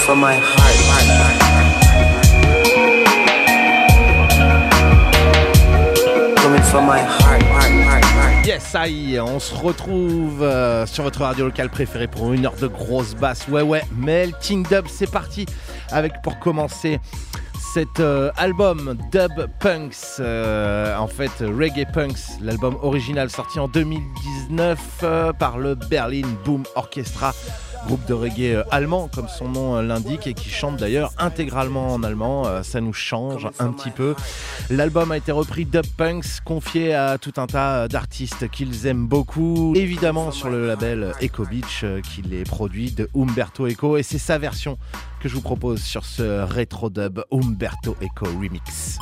from my heart. Coming from my heart. Yes, ça y est, on se retrouve sur votre radio locale préférée pour une heure de grosse basse. Ouais, Melting Dub, c'est parti avec pour commencer cet album Dub Punks, en fait Reggae Punks, l'album original sorti en 2019 par le Berlin Boom Orchestra, groupe de reggae allemand comme son nom l'indique et qui chante d'ailleurs intégralement en allemand, ça nous change un petit peu. L'album a été repris Dub Punks, confié à tout un tas d'artistes qu'ils aiment beaucoup, évidemment sur le label Echo Beach qui les produit de Umberto Eco, et c'est sa version que je vous propose sur ce rétro dub Umberto Eco Remix.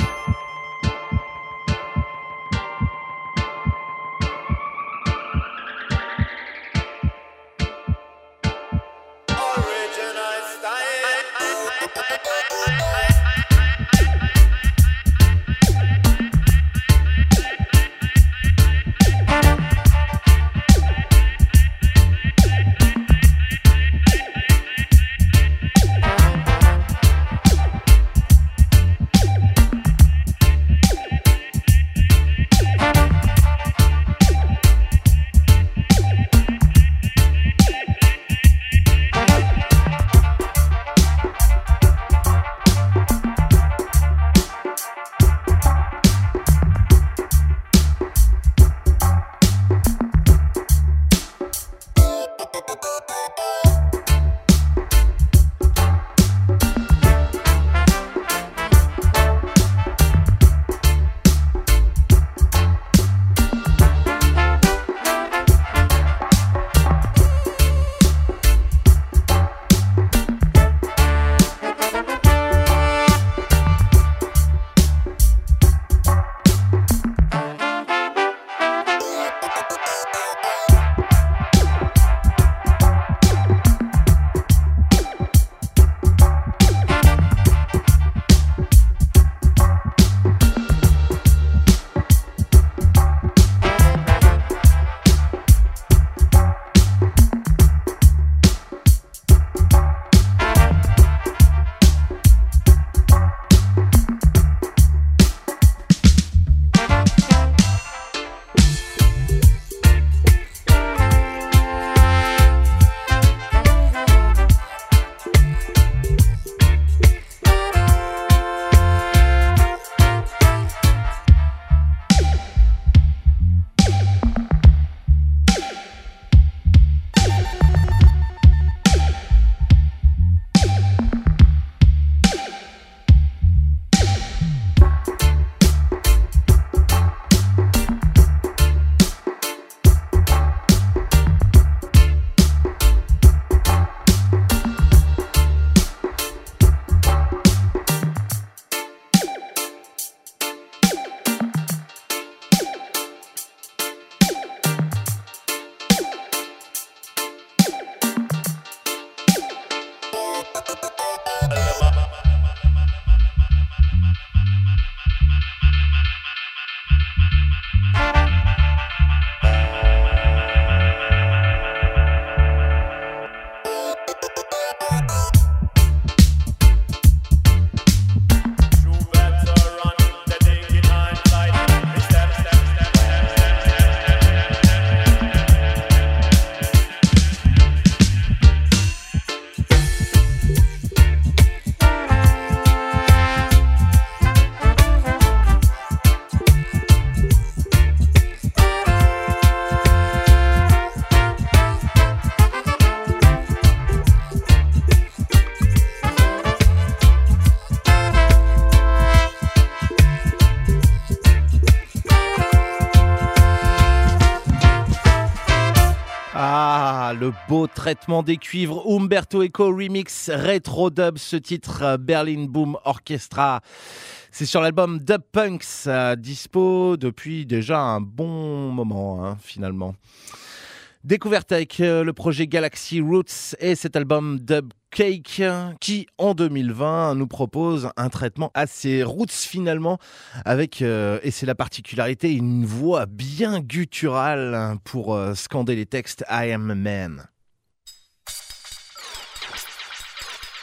Le beau traitement des cuivres, Umberto Eco Remix Retro Dub, ce titre Berlin Boom Orchestra. C'est sur l'album Dub Punks, dispo depuis déjà un bon moment finalement. Découverte avec le projet Galaxy Roots et cet album Dub Cake qui en 2020 nous propose un traitement assez roots finalement avec, et c'est la particularité, une voix bien gutturale pour scander les textes I am a man.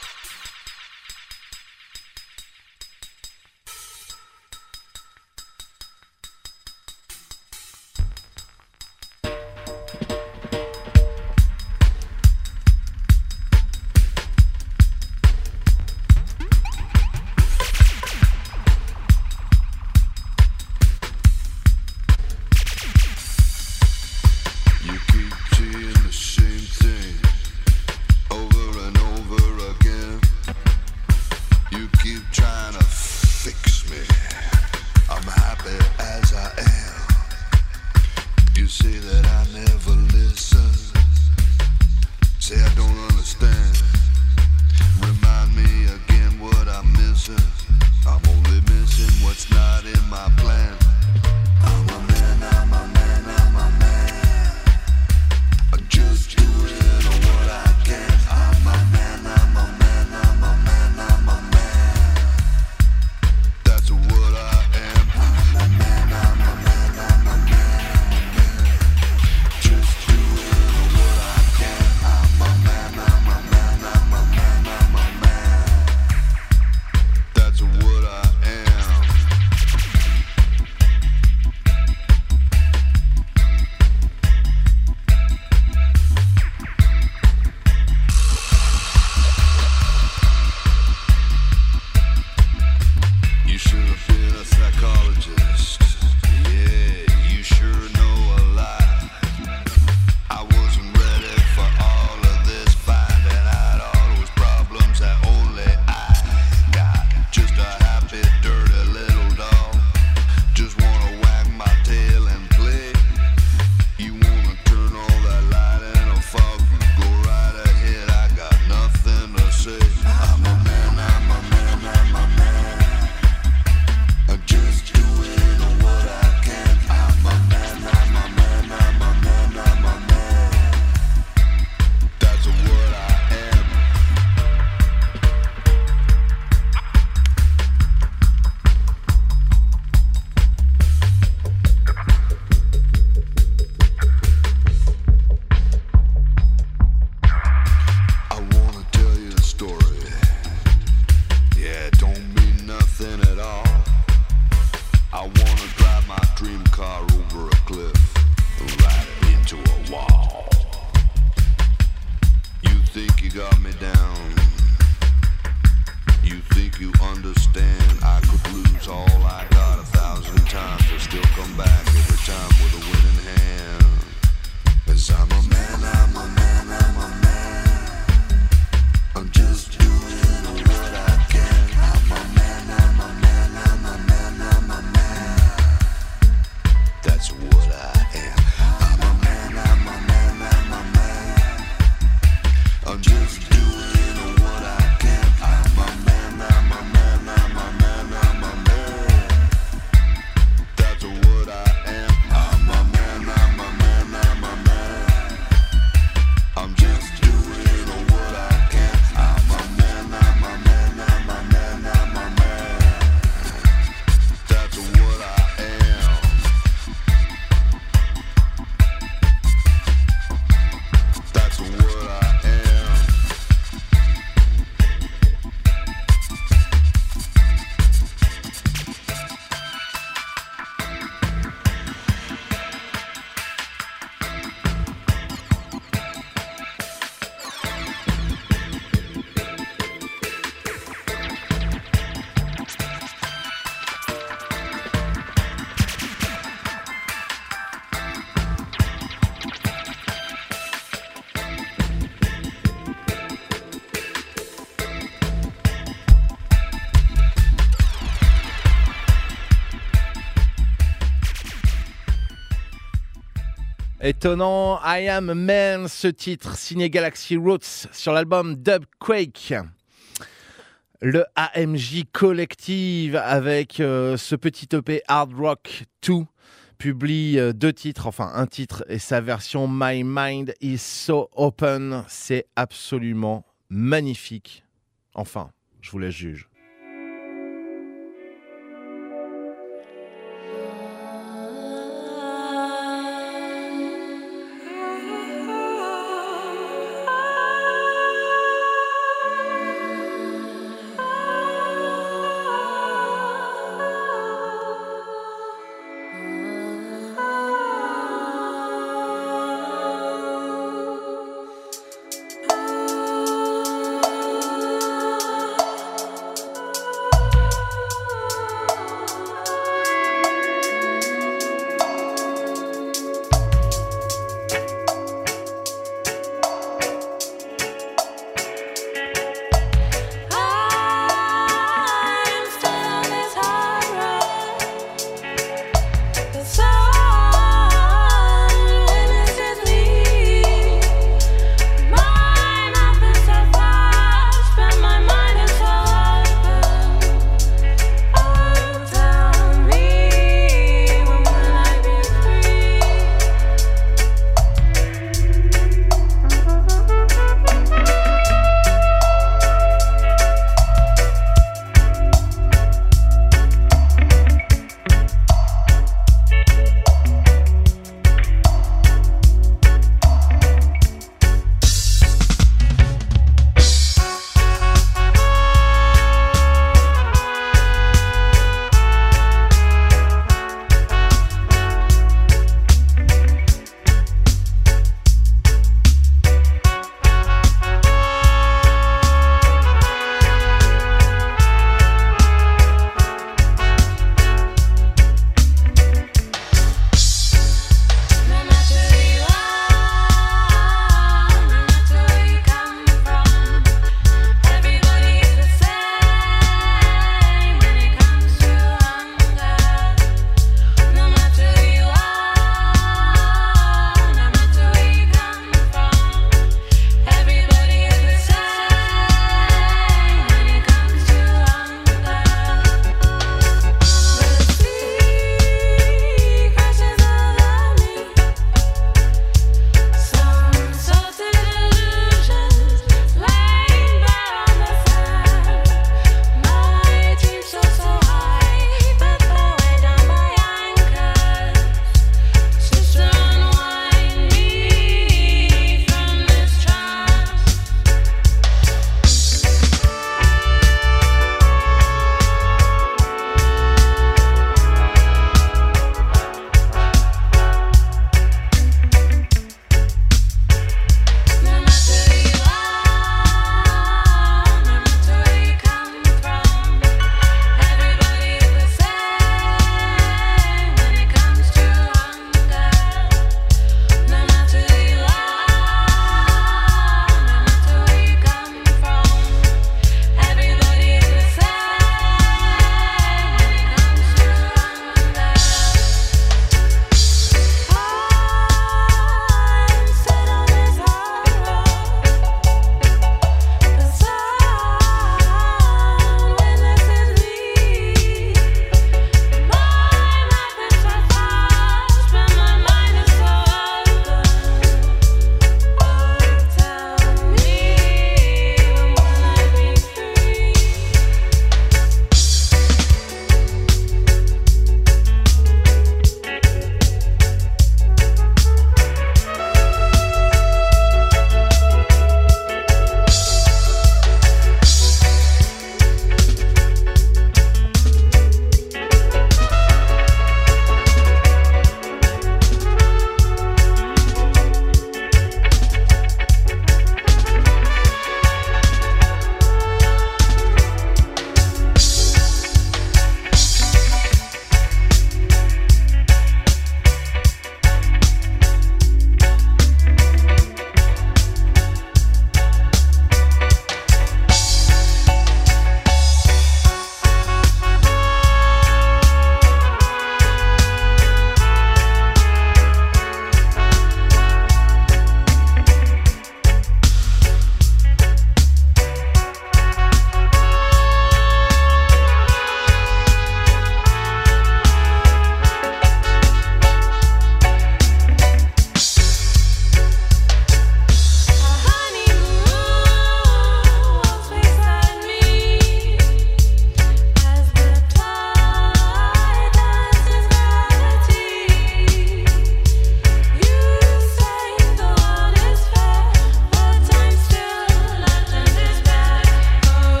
say that I never listen. Say I don't understand. Remind me again what I'm missing. I'm only missing what's not in my plan. I'm a man, I'm a man, I'm a man. I'm just doing what I can. I'm a man, I'm a man, I'm a man, I'm a man. That's what I am. I'm a man, I'm a man, I'm a man, I'm a man. Just doing what I can. I'm a man, I'm a man, I'm a man, I'm a man. That's what I am. You should have been a psychologist. Yeah, you sure know a lot. I wasn't ready for all of this, finding out all those problems that only I got. Just a happy, dirty little dog. Just wanna wag my tail and play. You wanna turn all that light in a fog? You go right ahead, I got nothing to say. I'm a man, I'm a man, I'm a man. I'm just doing what I can. I'm a man, I'm a man, I'm a man, I'm a man. That's what I am. I wanna tell you a story. Yeah, it don't mean nothing at all. I wanna drive my dream car over a cliff and ride it into a wall. You think you got me down? You think you understand? I could lose all I got 1,000 times and still come back every time with a winning hand. 'Cause I'm a man, I'm a man, I'm a man. I'm just doing what I can. I'm a man, I'm a man, I'm a man, I'm a man. That's what I am. I'm a man, I'm a man, I'm a man. I'm just doing what I can. I'm a man, I'm a man, I'm a man, I'm a man. That's what I am. I'm a man, I'm a man, I'm a man. I'm just doing what I can. I'm a man, I'm a man, I'm a man, I'm a man. That's what I am. That's what I am. Étonnant, I Am a Man, ce titre signé Galaxy Roots sur l'album Dub Quake. Le AMJ Collective avec ce petit EP Hard Rock 2 publie deux titres, enfin un titre et sa version My Mind is So Open. C'est absolument magnifique. Enfin, je vous laisse juger.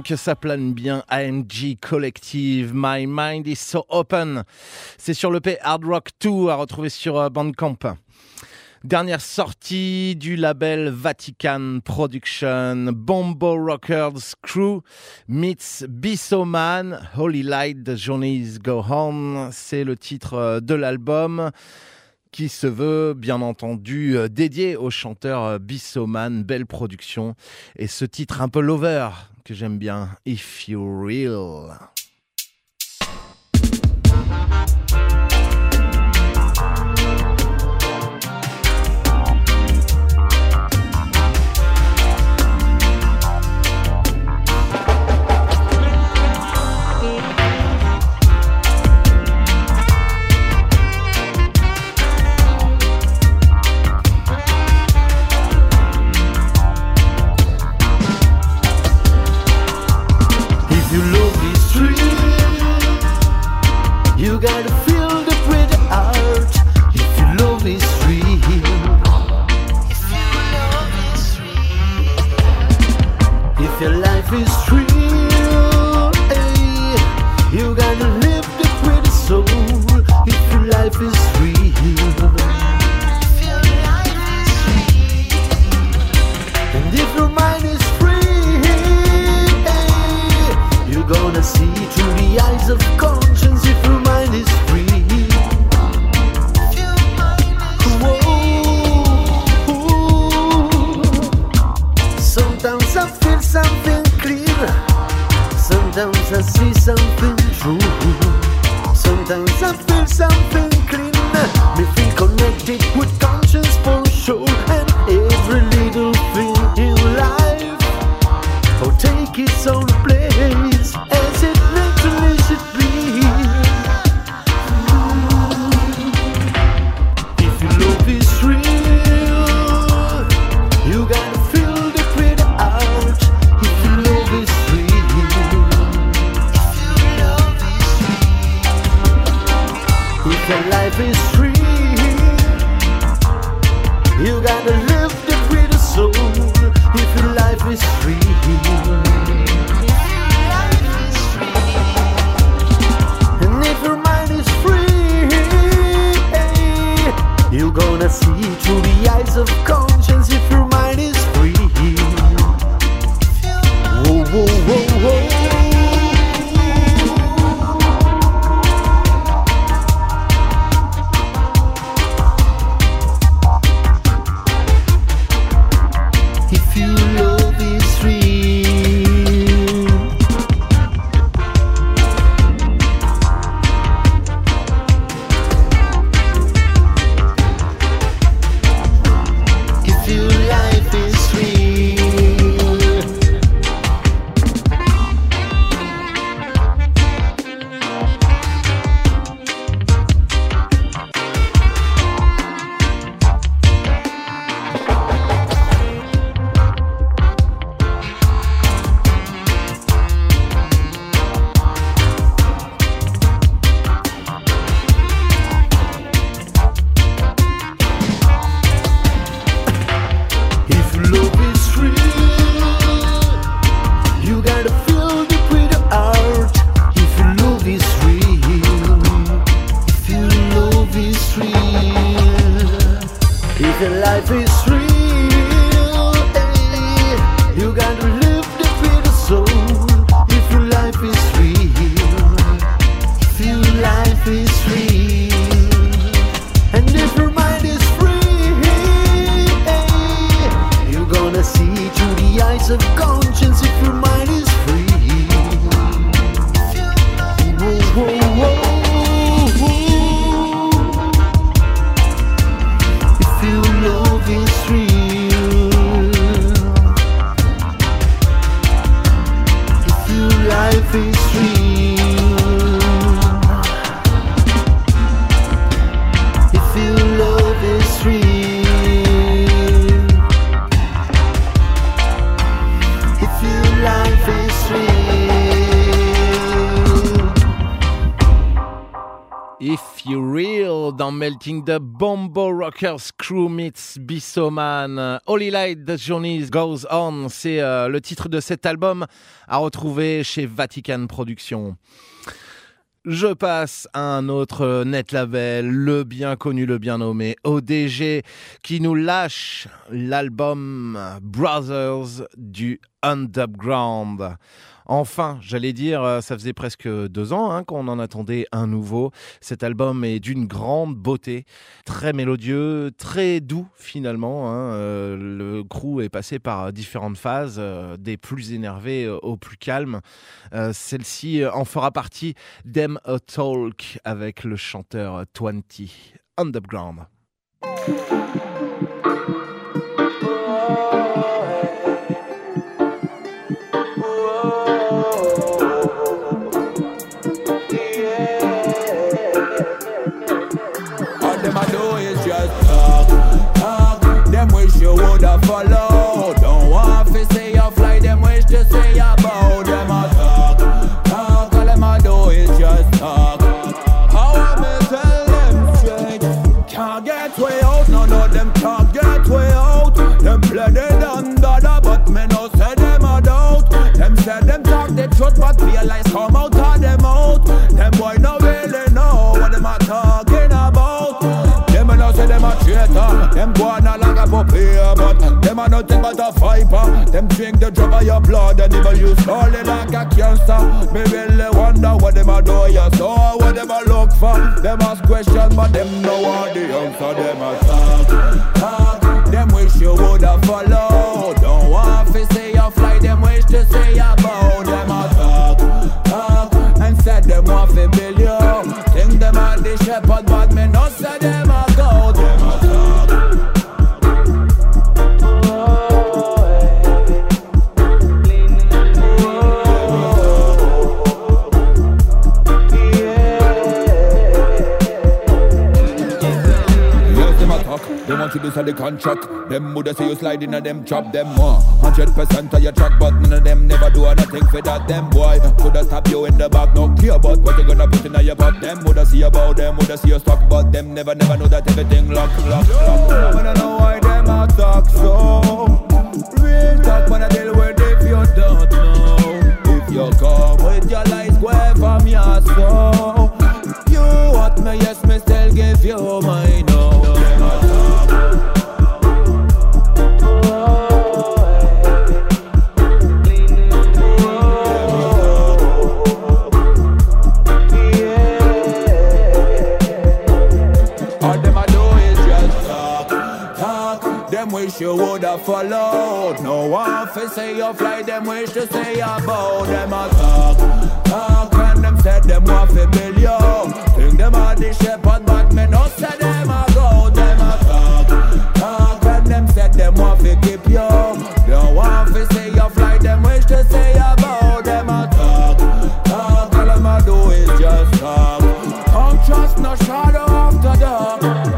que ça plane bien. AMG Collective, My Mind is So Open. C'est sur l'EP Hard Rock 2 à retrouver sur Bandcamp. Dernière sortie du label Vatican Production, Bombo Rockers Crew meets Bissoman, Holy Light, The Journeys Go On. C'est le titre de l'album qui se veut bien entendu dédié au chanteur Bissoman. Belle production. Et ce titre un peu lover que j'aime bien, If You're Real. You gotta feel the pretty art. If your love is real, if your love is real, if your life is real, hey, you gotta live the pretty soul. If your life is real, if your life is real, and if your mind is free, hey, you're gonna see through the eyes of conscience. If your mind is free, sometimes I feel something clear, sometimes I see something true, sometimes I feel something clean, me feel connected with conscience for sure, and every little thing in life will take its own place as it naturally should be. If your love is real, you gotta feel the pretty art. If your love is real, if your love is real, if your life is free, you gotta live the pretty soul. If your life is free, and if your mind is free, you're gonna see through the eyes of conscience. If your mind is free, whoa, whoa, whoa, whoa. If your love is real, If You Real dans Melting the Bombo Rockers Crew meets Bissoman. Holy Light, The Journey Goes On, c'est le titre de cet album à retrouver chez Vatican Productions. Je passe à un autre net label, le bien connu, le bien nommé ODG, qui nous lâche l'album Brothers du Underground. Enfin, j'allais dire, ça faisait presque 2 ans qu'on en attendait un nouveau. Cet album est d'une grande beauté, très mélodieux, très doux finalement. Le crew est passé par différentes phases, des plus énervés aux plus calmes. Celle-ci en fera partie, Them a Talk, avec le chanteur 20 Underground. You woulda follow. Don't want to say you fly, them wish to say about them a talk. All them a do is just talk. How am I tell them straight? Can't get way out, none of them can't get way out. Them play they done dada, but me no say them a doubt. Them say them talk the truth, but realize come out of them out. Them boy no really know what them a talking about. Them a no say them a traitor. Them go on like a puppy, but them a nothing but a viper. Them drink the drop of your blood and even you slowly like a cancer. Me really wonder what them a do, yeah, so what them a look for. Them ask questions, but them know what the answer. Them a talk. Them wish you woulda follow. Don't want to say you fly, them wish to say about. Them a talk. And said them want to build you. Think them a the shepherd, but me no say them a go. Them a talk. They want you to sell the contract. Them woulda say you slide in a them trap. Them 100% of your track, but none of them never do anything for that. Them boy coulda stab you in the back. No care about what you gonna put in your pot. Them woulda see about them, woulda see your stock, but them never know that everything lock. I don't know why them a talk so. Real talk when I deal with if you don't know. If you come with your lies, go from your soul. You want me, yes, me still give you my no. Wish you woulda followed. No one fi say you fly, them wish to say about. Them a talk, and them said them want fi build you. Think them a the shepherd, but me no say them a go. Them a talk, and them said them want fi keep you. Don't want fi say you fly, them wish to say about. Them a talk, all them a do is just talk. Don't trust no shadow after dark.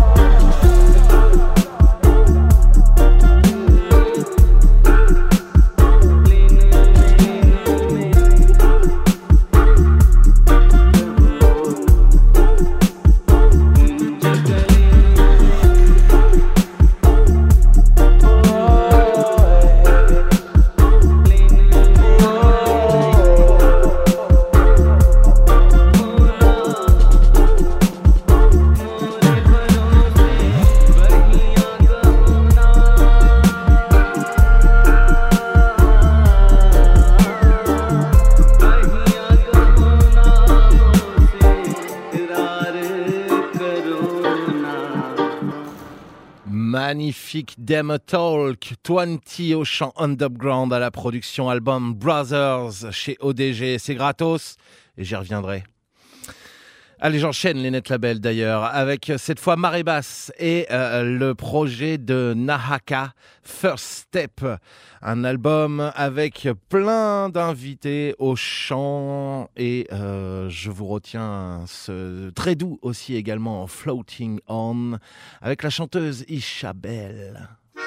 Magnifique Them a Talk, 20 au chant Underground à la production album Brothers chez ODG. C'est gratos et j'y reviendrai. Allez, j'enchaîne les net labels d'ailleurs avec cette fois Marée Basse et le projet de Nahaka, First Step. Un album avec plein d'invités au chant et je vous retiens ce très doux aussi également Floating On avec la chanteuse Ishabelle.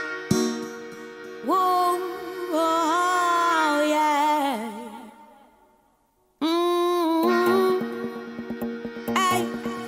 Whoa, oh, yeah. Hey.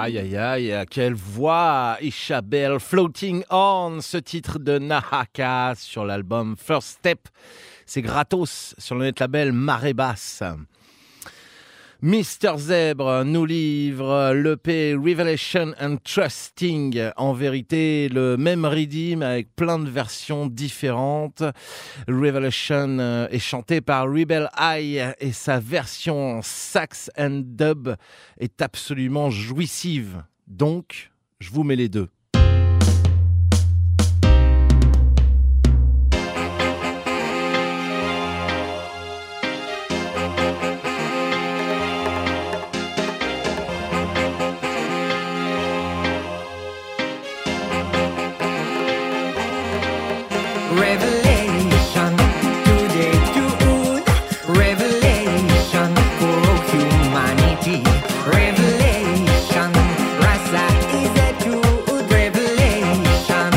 Aïe aïe aïe, quelle voix, Ishabel, Floating On, ce titre de Nahaka sur l'album First Step. C'est gratos sur le net label Marée Basse. Mr Zèbre nous livre l'EP Revelation and Trusting. En vérité, le même rythme avec plein de versions différentes. Revelation est chanté par Rebel Eye et sa version sax and dub est absolument jouissive. Donc, je vous mets les deux. Revelation today June. Revelation for humanity. Revelation, Rasa is a truth. Revelation,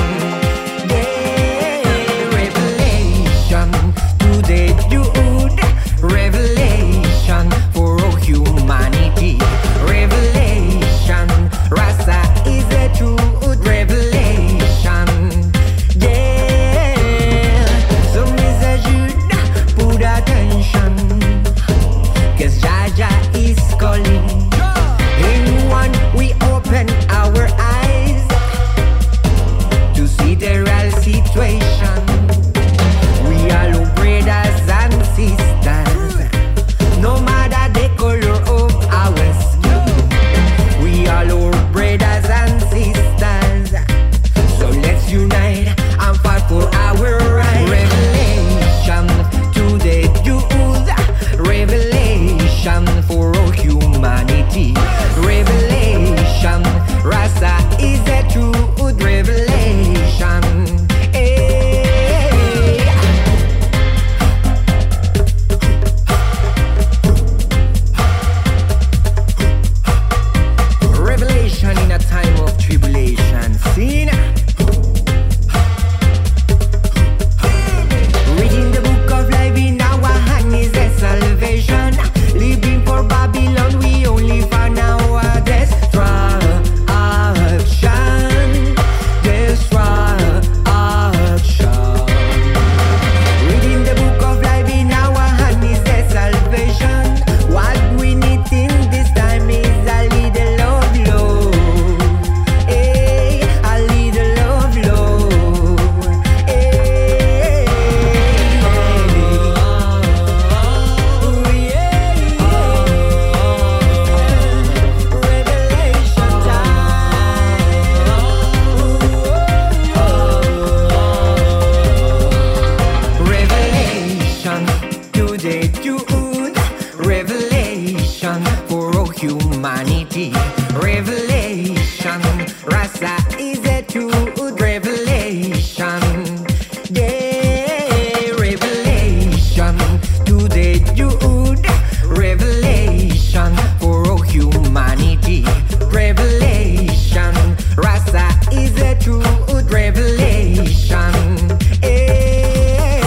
yeah. Revelation today June. Revelation for humanity. Revelation, Rasa is a truth. Revelation, yeah. Some is a Jude, put attention, 'cause Jaja is calling. In one we open our eyes to see the real situation. We are all brothers and sisters, no matter the color of our skin. We are all brothers and sisters, so let's unite and fight for our rights. Revelation to the youth. Revelation for all humanity. Revelation, Rasa is a truth. Revelation, hey. Revelation in a time of tribulation. Seen? Reading the book of life in our hand is a salvation. Living for Babylon, we only find our destruction. Destruction. Reading the book of life in our hand is a salvation. What we need in this time is a little of love. Hey, a little of love. Hey, oh, yeah. Revelation time. Revelation today Jude. Revelation for all humanity. Revelation, Rasa is a truth. Revelation, yeah. Revelation today Jude. Revelation for all humanity. Revelation, Rasa is a truth. Revelation, hey.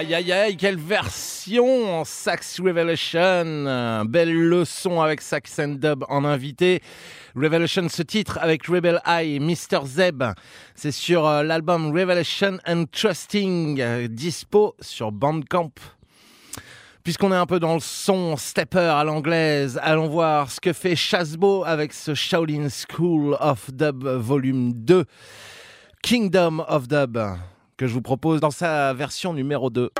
Aïe aïe aïe, quelle version en Sax Revelation. Belle leçon avec Sax and Dub en invité. Revelation, ce titre avec Rebel Eye, Mr. Zeb. C'est sur l'album Revelation and Trusting, dispo sur Bandcamp. Puisqu'on est un peu dans le son stepper à l'anglaise, allons voir ce que fait Chasbo avec ce Shaolin School of Dub volume 2, Kingdom of Dub, que je vous propose dans sa version numéro 2.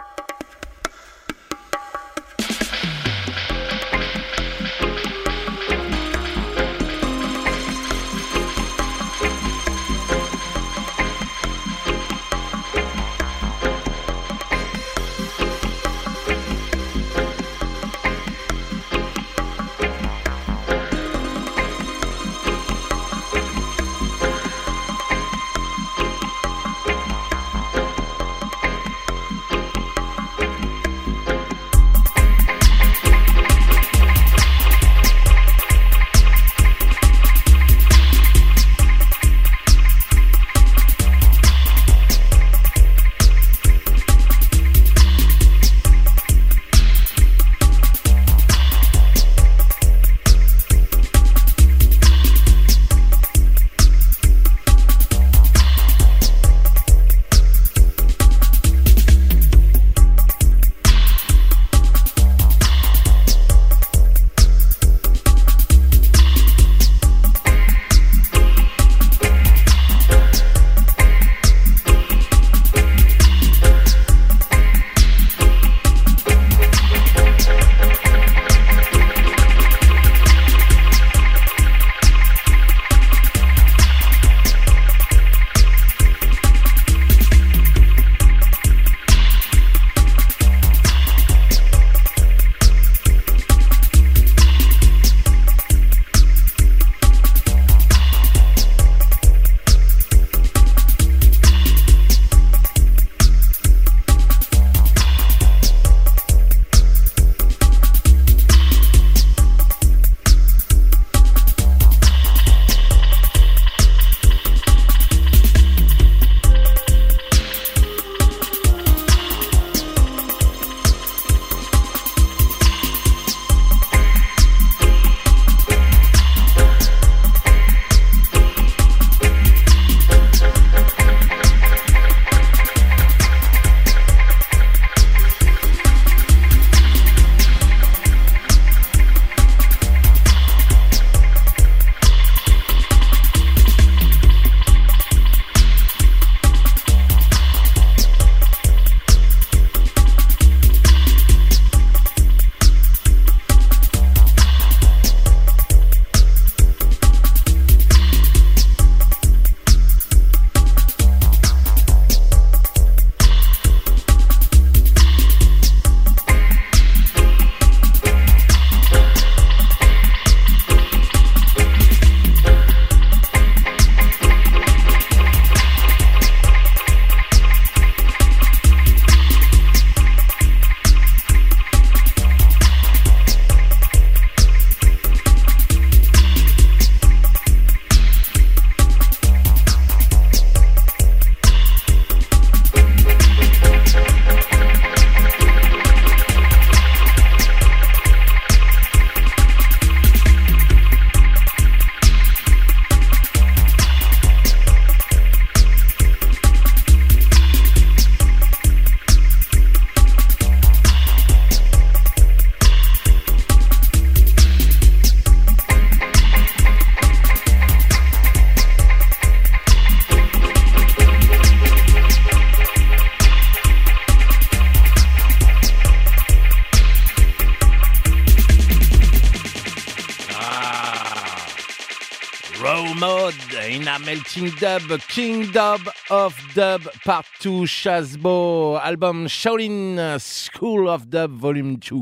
Raw Mode in a Melting Dub, Kingdom of Dub Part 2, Chasbo, album Shaolin School of Dub Volume 2.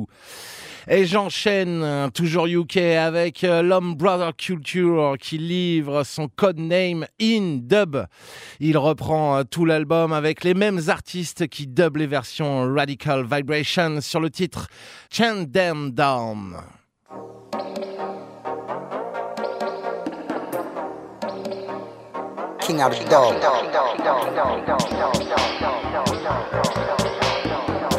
Et j'enchaîne, toujours UK, avec l'homme Brother Culture qui livre son codename In Dub. Il reprend tout l'album avec les mêmes artistes qui dubent les versions Radical Vibration sur le titre Chant Them Down. King of the dub.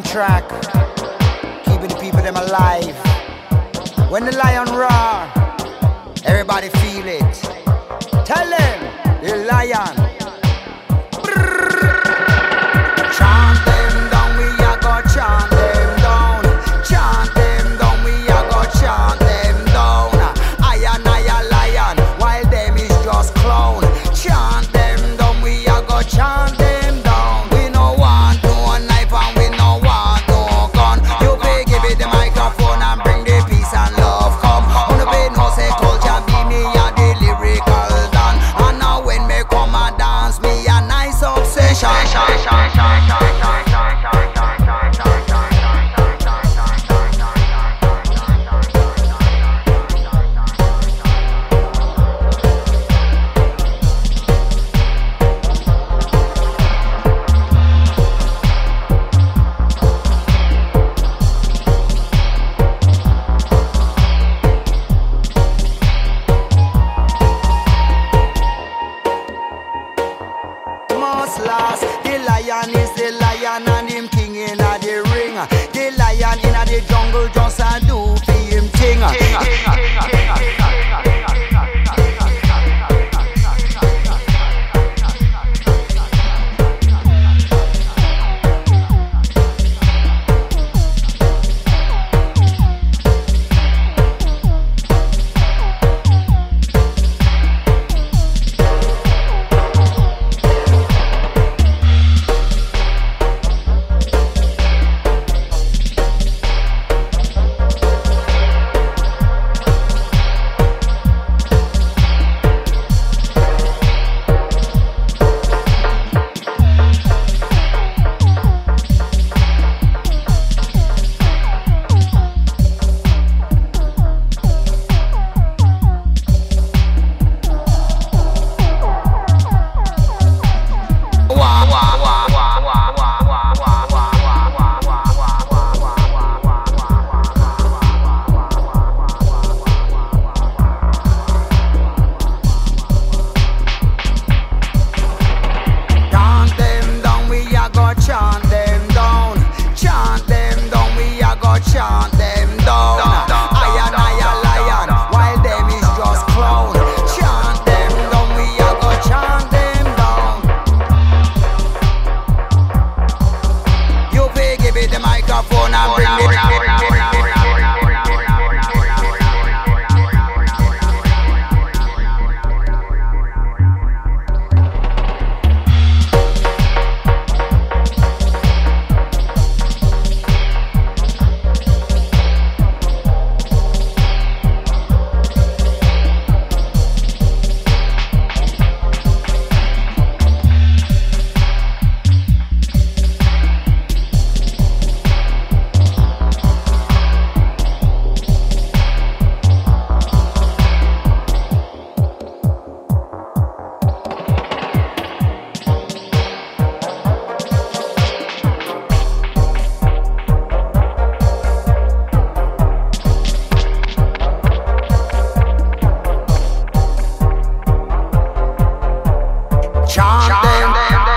track, keeping the people them alive. When the lion roar, everybody feel it. Tell them, the lion. Chant them down, we a go chant them down. Chant them down, we a go chant them down. I a lion, while them is just clown. Chant them down, we a go chant them down. We no want no knife and we no want no gun. You pay, give it the microphone and bring the peace and love come. On the bed no say culture be me a the lyrical done. And now when me come and dance, me a nice obsession. Must last. The lion is the lion and him king in the ring. The lion in the jungle just a do for him thing. Chant them down, we a go chant them down. Chant them down, we a go chant them down. I a lion, while them is just clown. Chant them down, we a go chant them down. You pay, give it the microphone and bring it. Chant them.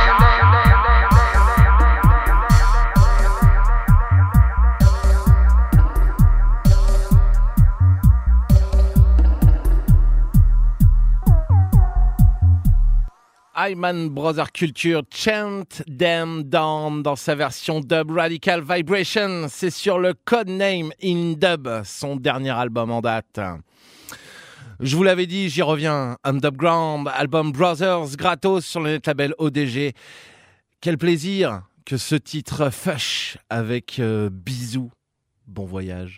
Hyman Brother Culture, Chant Them Down dans sa version dub Radical Vibration. C'est sur le Codename In Dub, son dernier album en date. Je vous l'avais dit, j'y reviens. Underground, album Brothers, gratos sur le net label ODG. Quel plaisir que ce titre Fush avec Bisous. Bon voyage.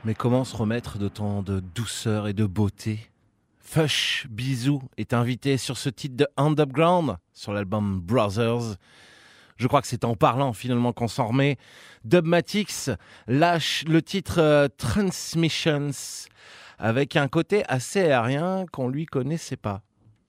Mais comment se remettre de tant de douceur et de beauté? Fush Bisou est invité sur ce titre de Underground, sur l'album Brothers. Je crois que c'est en parlant finalement qu'on s'en remet. Dubmatix lâche le titre Transmissions avec un côté assez aérien qu'on lui connaissait pas.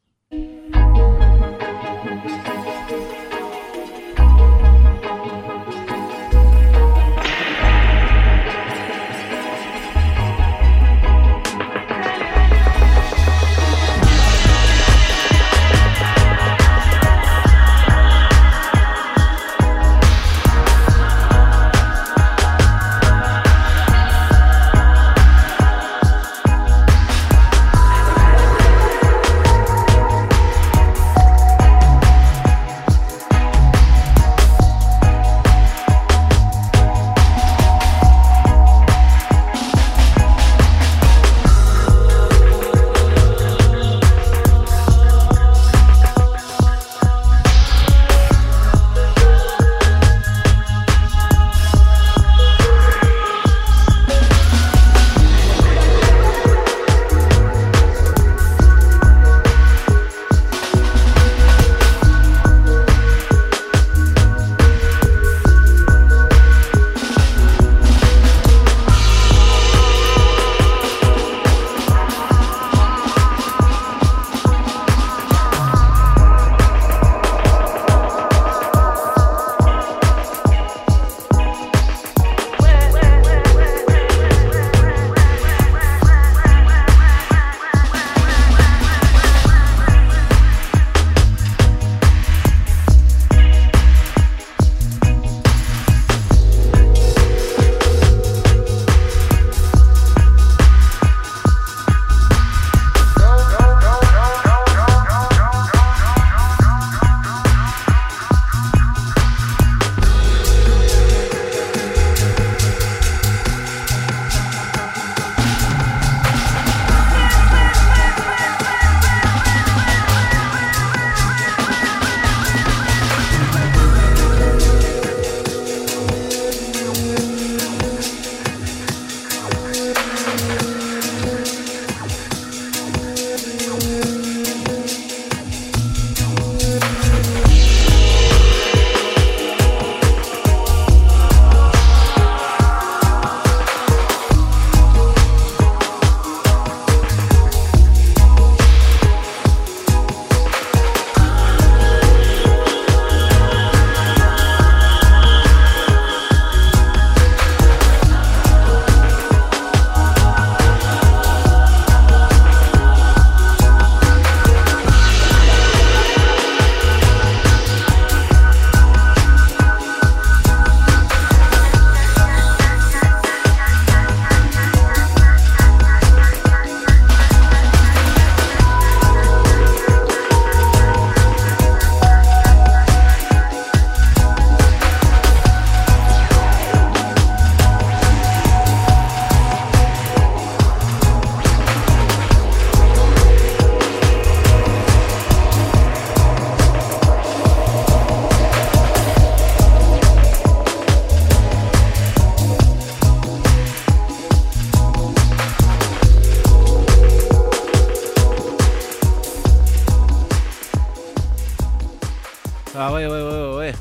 Ah ouais.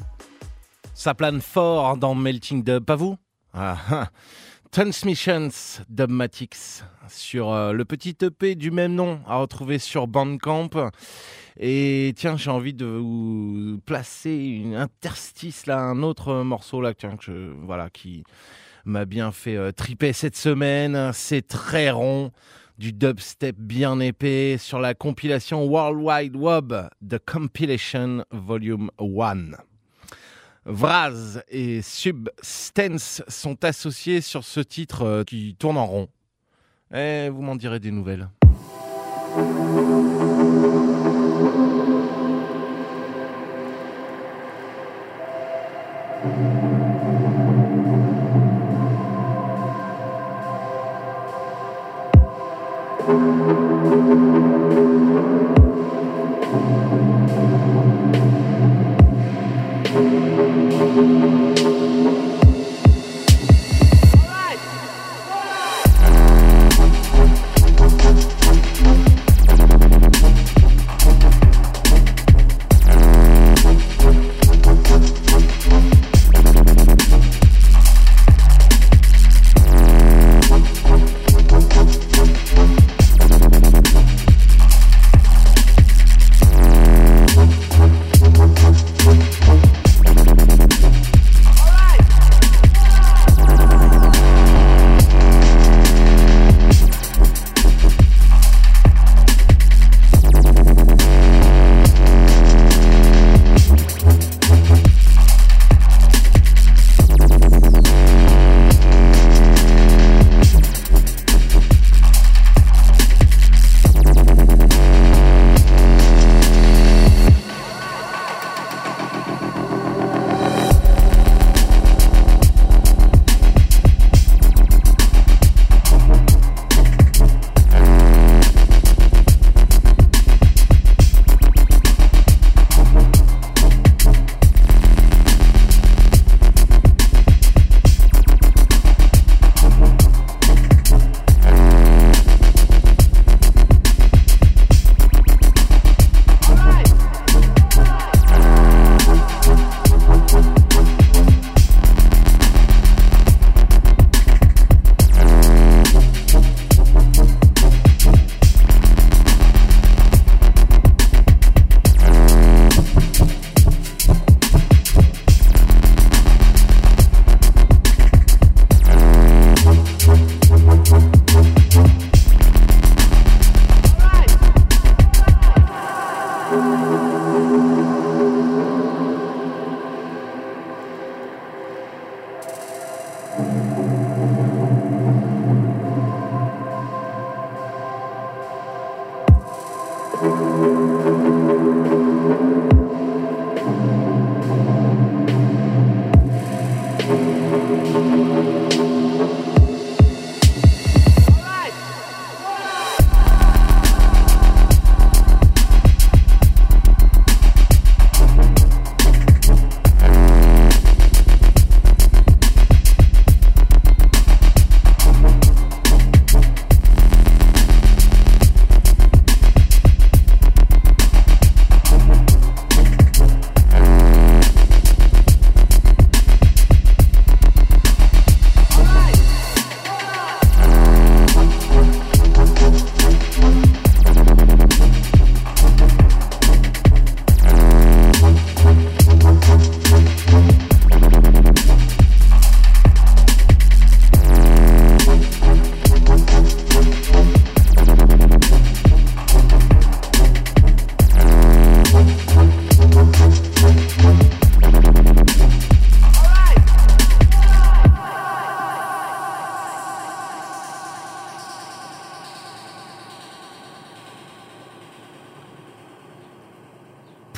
Ça plane fort dans Melting Dub, pas vous? Transmissions Dubmatix sur le petit EP du même nom à retrouver sur Bandcamp. Et tiens, j'ai envie de vous placer une interstice là, un autre morceau là, tiens, qui m'a bien fait triper cette semaine. C'est très rond, du dubstep bien épais sur la compilation World Wide Web The Compilation Volume 1. Vraz et Substance sont associés sur ce titre qui tourne en rond. Et vous m'en direz des nouvelles.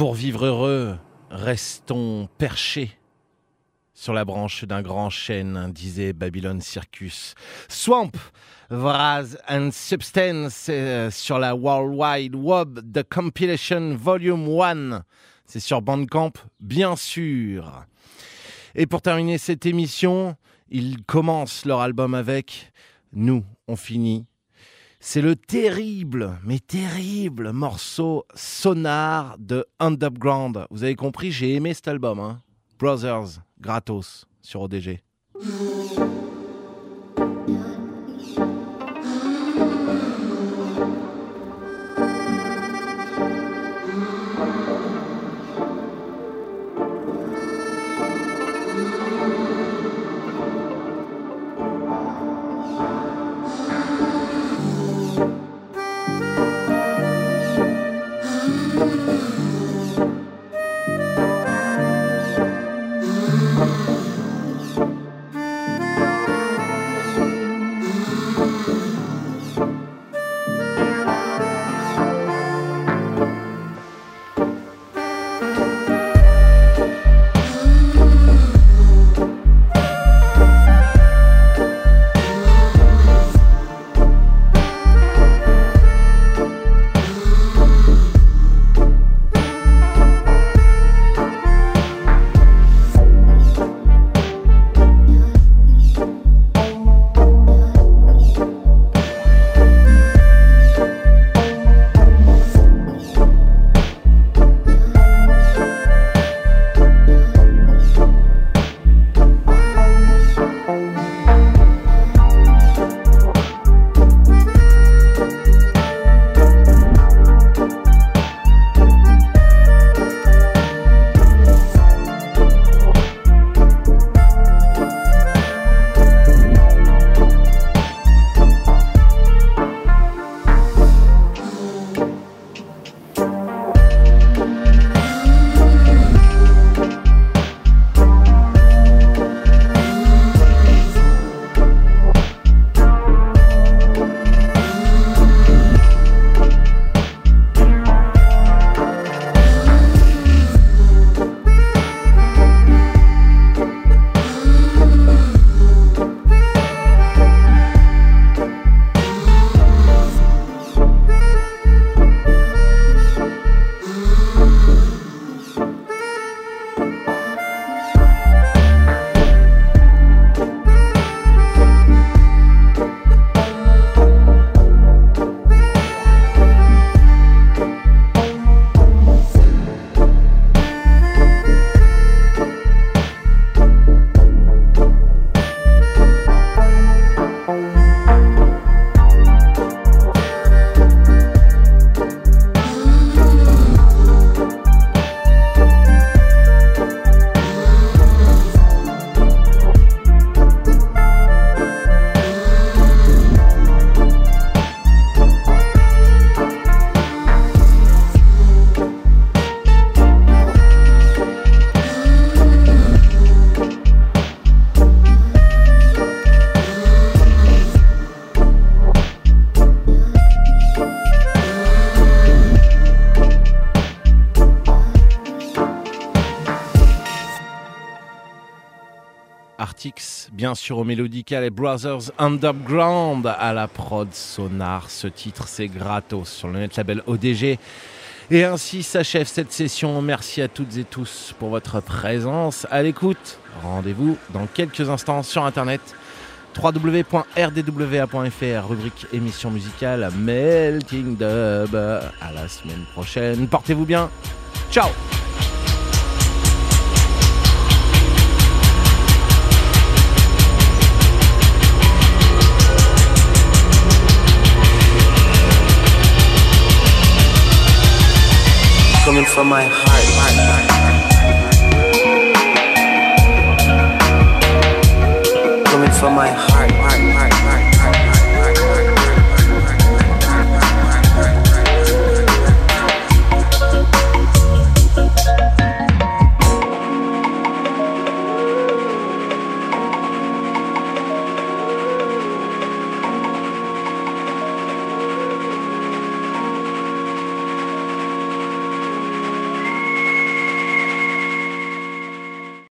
Pour vivre heureux, restons perchés sur la branche d'un grand chêne, disait Babylon Circus. Swamp, Vraz and Substance sur la World Wide Web, The Compilation Volume 1. C'est sur Bandcamp, bien sûr. Et pour terminer cette émission, ils commencent leur album avec Nous, on finit. C'est le terrible, mais terrible morceau Sonar de Underground. Vous avez compris, j'ai aimé cet album, hein. Brothers, gratos, sur ODG. Artix, bien sûr au Mélodical, et Brothers Underground à la prod Sonar. Ce titre, c'est gratos sur le net label ODG. Et ainsi s'achève cette session. Merci à toutes et tous pour votre présence à l'écoute. Rendez-vous dans quelques instants sur internet www.rdwa.fr, rubrique émission musicale Melting Dub. À la semaine prochaine. Portez-vous bien. Ciao. Coming from my heart. Coming from my heart.